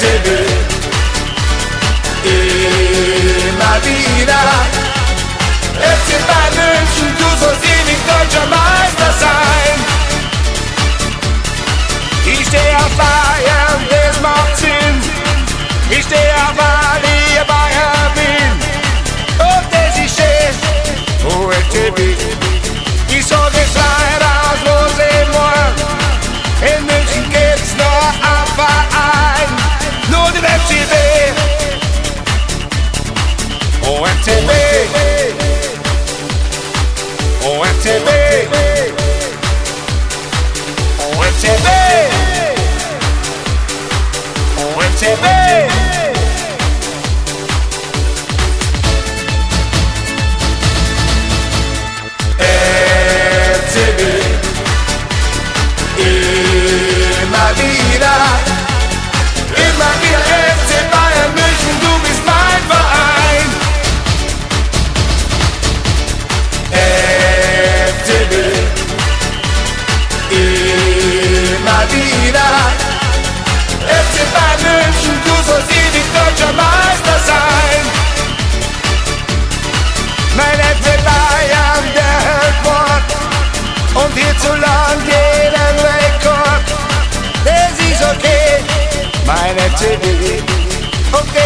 FCB, immer wieder. FC Bayern München, du sollst ewig deutscher Meister sein. Ich stehe auf Bayern, das macht Sinn. Ich stehe auf weil ich Bayern bin. Und das ist schön, oh FCB. Ich sag es leider aus Rosenmoor. In München gibt's nur ein Verein, nur den FCB. Oh FCB, oh FCB, oh FCB, oh FCB. FCB, immer wieder FC Bayern München, du bist mein Verein. FCB, immer wieder FC Bayern München, du sollst ewig deutscher Meister sein. Mein FC Bayern, der hält Wort und hierzulande jeden Rekord. Das ist okay, mein FCB, okay.